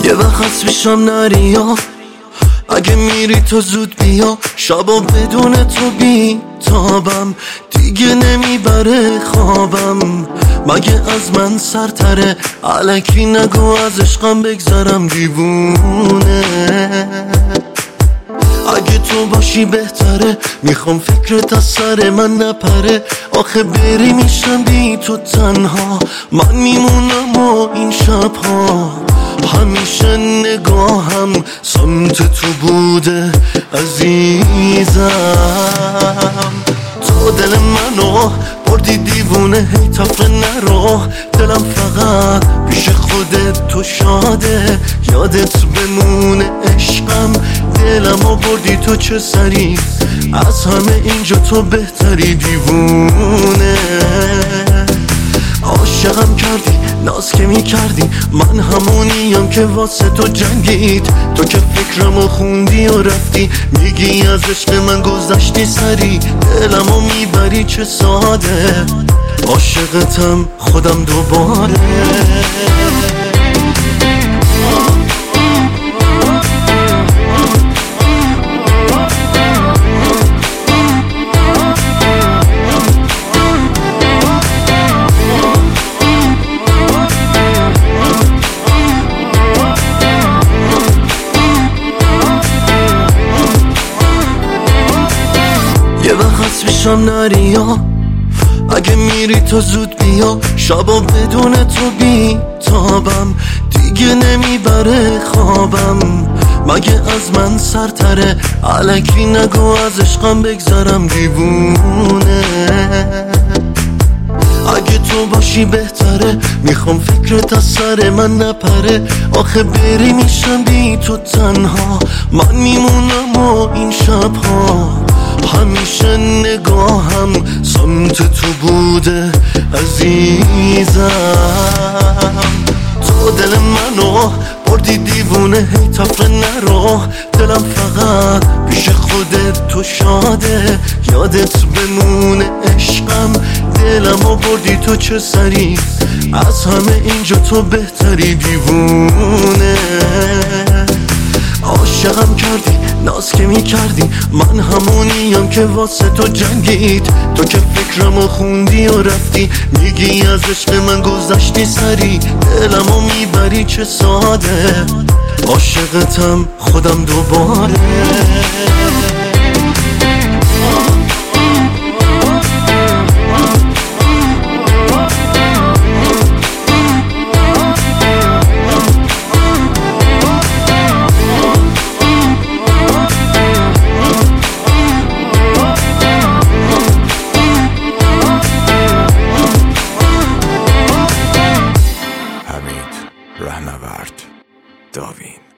یه وقت پیشم نریا، اگه میری تو زود بیا. شبا بدون تو بی تابم، دیگه نمیبره خوابم. مگه از من سرتره؟ الکی نگو از عشقم بگذرم دیوونه. اگه تو باشی بهتره، میخوام فکرت از سر من نپره. آخه بری میشم بی تو تنها، من میمونم و این شبها همیشه نگاهم سمت تو بوده عزیزم. تو دل منو بردی دیوونه، هی تفره نرو. دلم فقط پیش خودت تو شاده، یادت بمونه عشقم. دلمو بردی تو چه سری، از همه اینجا تو بهتری دیوونه. عاشقم کردی ناز که می کردی، من همونیم که واسه تو جنگید. تو که فکرمو خوندی و رفتی، میگی از عشق من گذشتی سری. دلمو میبری چه ساده، عاشقتم خودم دوباره. یه وقت پیشم نریا، اگه میری تو زود بیا. شبا بدون تو بی تابم، دیگه نمیبره خوابم. مگه از من سرتره؟ الکی نگو از عشقم بگذرم دیوونه. اگه تو باشی بهتره، میخوام فکرت از سر من نپره. آخه بری میشم بی تو تنها، من میمونم و این شبها همیشه نگاهم سمت تو بوده عزیزم. تو دل منو بردی دیوونه، هی تفره نرو. دلم فقط پیش خودت تو شاده، یادت بمونه عشقم. دلمو بردی تو چه سری، از همه اینجا تو بهتری دیوونه. عاشقم کردی ناز که می کردی، من همونیم که واسه تو جنگید. تو که فکرمو خوندی و رفتی، میگی از عشق من گذشتی سری. دلمو میبری چه ساده، عاشقتم خودم دوباره. رهنورد داوین.